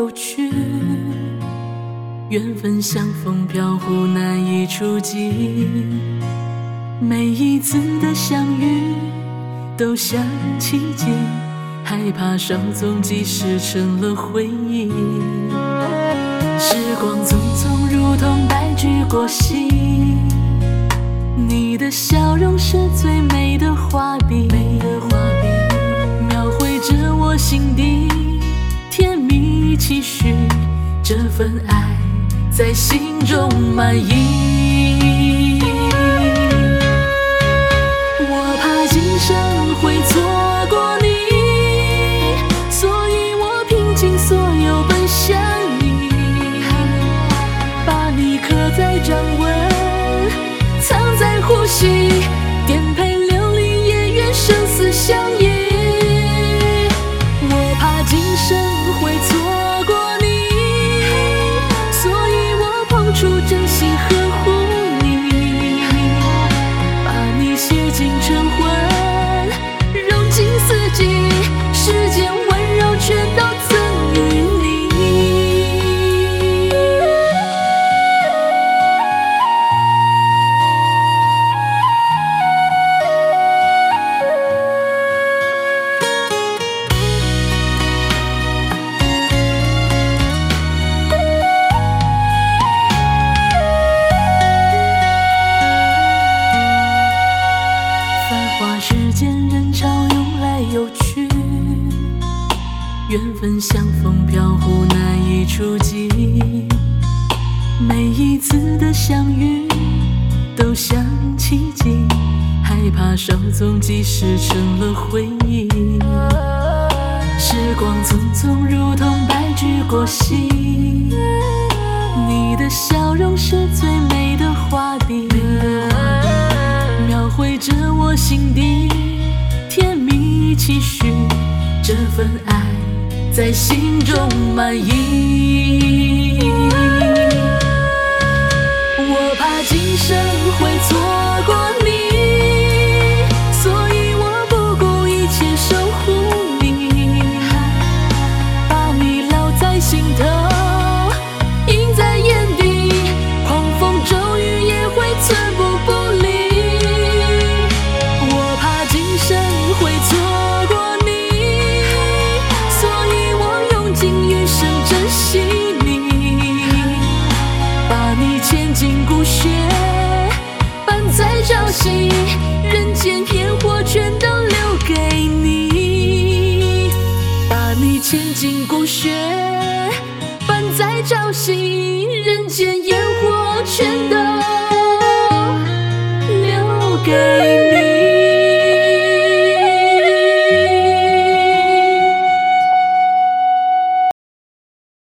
有趣，缘分像风飘忽难以触及，每一次的相遇都像奇迹，害怕稍纵即逝成了回忆。时光匆匆如同白驹过隙，你的笑容是最美的画笔，描绘着我心底甜蜜期许，这份爱在心中满溢。我怕今生会错过你，所以我拼尽所有奔向你，把你刻在掌纹，藏在呼吸，颠沛流离也愿生死相依。我怕今生会错过你，所以我捧出真心呵护你，把你写进晨昏，融进四季，世间温柔全都赠予你。世间人潮涌来涌去，缘分像风飘忽难以触及，每一次的相遇都像奇迹，害怕稍纵即逝成了回忆。时光匆匆如同白驹过隙，你的笑容是最美的画笔，描绘着我心底甜蜜期许，这份爱在心中满溢。我怕今生会错过你，所以我不顾一切守护你，把你烙在心头，印在眼底，狂风骤雨也会寸步不离。我怕今生会错过你，所以我用尽余生珍惜你，把你牵进骨血，伴在朝夕，人间烟火全都留给你，把你牵进骨血，伴在朝夕，人间烟火全都留给你。